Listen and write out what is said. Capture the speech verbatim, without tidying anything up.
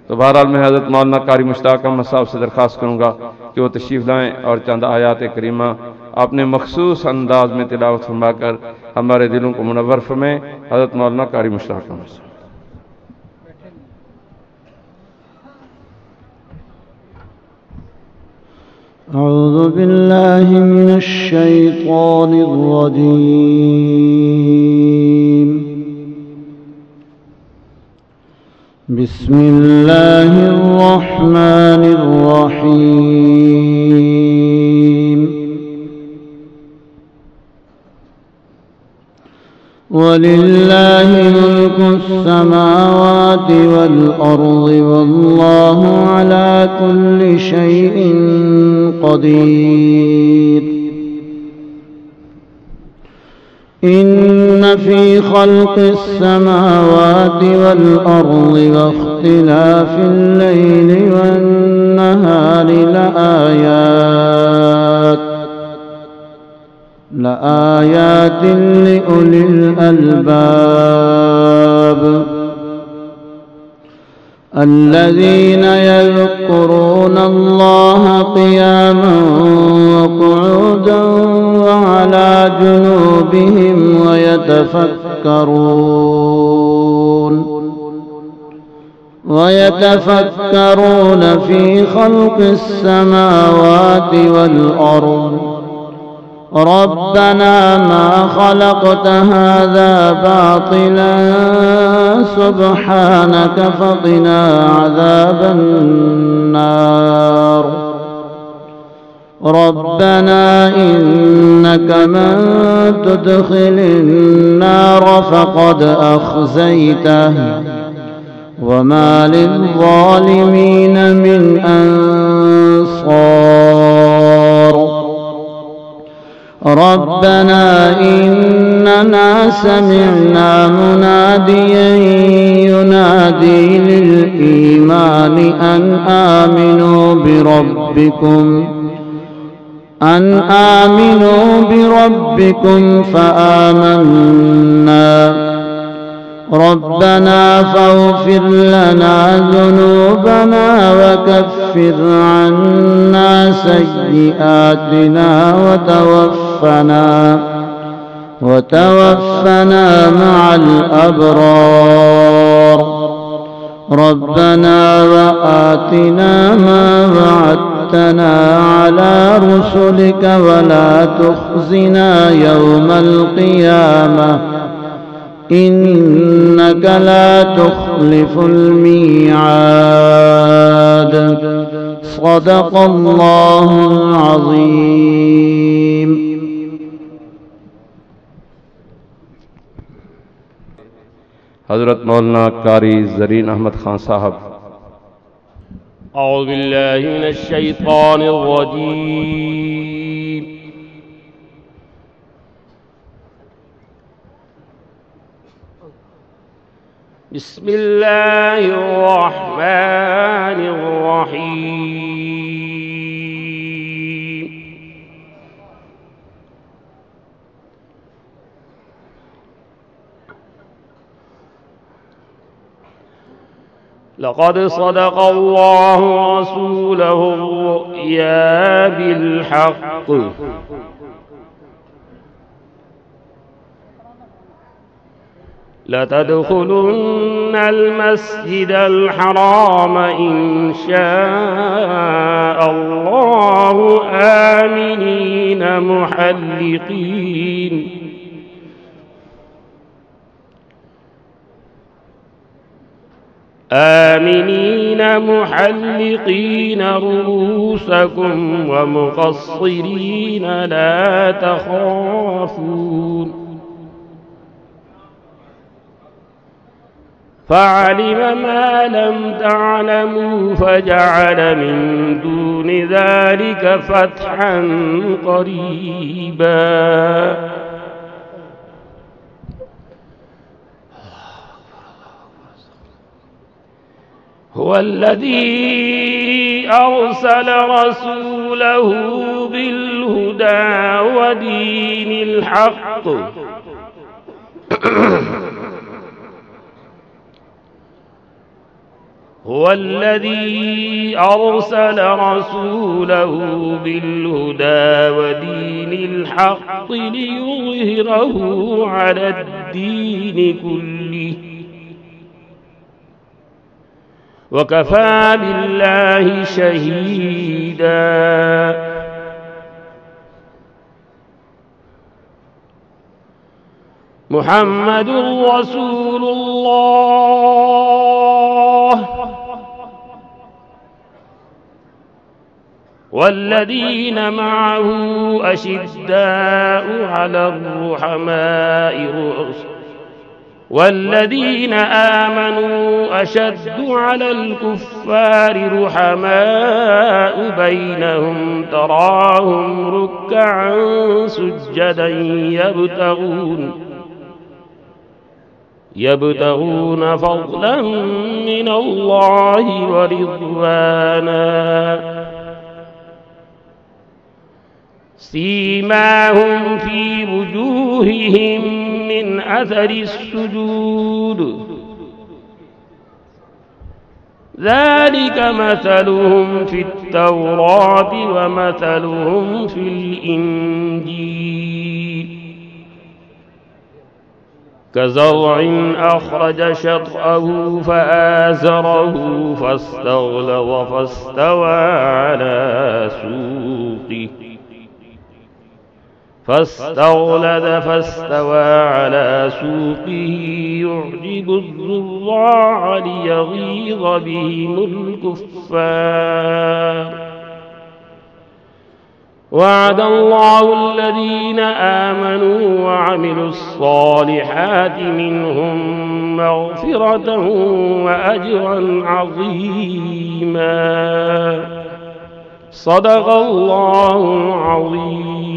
तो बहरहाल मैं हज़रत मौलाना कारी मुश्ताक अहमद साहब से दरख्वास्त करूँगा कि वो तशरीफ़ लाएँ और चंद आयात करीमा अपने मखसूस अंदाज में तिलावत फरमाकर हमारे दिलों को मुनव्वर फरमाएं। हज़रत मौलाना कारी मुश्ताक अहमद साहब। अऊज़ु बिल्लाहि मिनश शैतानिर रजीम। बिस्मिल्लाहिर रहमानिर रहीम। वलिल्लाहि मुल्कुस समावाति वल अर्ज़ि वल्लाहु अला कुल्लि शैइन क़दीर। इन्न फ़ी ख़ल्क़िस समावाति वल अर्ज़ि वख्तिलाफ़िल लैलि वन नहारि लआयात लआयातिन लिउलिल अलबाब الذين يذكرون الله قياما وقعودا وعلى جنوبهم ويتفكرون ويتفكرون في خلق السماوات والأرض ربنا ما خلقت هذا باطلا سبحانك فقنا عذاب النار ربنا إنك من تدخل النار فقد أخزيته وما للظالمين من أنصار ربنا إننا سمعنا مناديا ينادي للإيمان أن آمنوا بربكم أن آمنوا بربكم فآمنا ربنا فاغفر لنا ذنوبنا وكفر عنا سيئاتنا وتوفنا وتوفنا مع الأبرار ربنا وآتنا ما وعدتنا على رسلك ولا تخزنا يوم القيامة إنك لا تخلف الميعاد صدق الله العظيم. हज़रत मौलाना कारी ज़रीन अहमद खान साहब। अऊज़ु बिल्लाहि मिनश शैतानिर रजीम। बिस्मिल्लाहिर रहमानिर रहीम। लक़द सदक़ल्लाहु रसूलहु रुया बिलहक़ लतदखुलुन्नल मस्जिदल हराम इंशाअल्लाहु आमिनीन मुहल्लिकीन आमिनीन मुहल्लिकीन रुऊसकुम व मुक़स्सिरीन ला तख़ाफ़ून फ़अलिम मा लम तअलमू फ़जअल मिन दूनि ज़ालिक फ़तहन क़रीबा। हुवल्लज़ी अरसल रसूलहू बिलहुदा व दीनिल हक़्क़ هو الذي أرسل رسوله بالهدى ودين الحق ليظهره على الدين كله وكفى بالله شهيدا. محمد رسول الله والذين معه أشداء على الرحماء رؤوسهم والذين آمنوا أشد على الكفار رحماء بينهم تراهم ركعا سجدا يبتغون يبتغون فضلا من الله ورضوانا سيماهم في وجوههم من أثر السجود ذلك مثلهم في التوراة ومثلهم في الإنجيل كزرع أخرج شطأه فآزره فاستغلظ فاستوى على سوقه فاستغلظ فاستوى على سوقه يعجب الزراع ليغيظ بهم الكفار وعد الله الذين آمنوا وعملوا الصالحات منهم مغفرة وأجرا عظيما. صدق الله العظيم.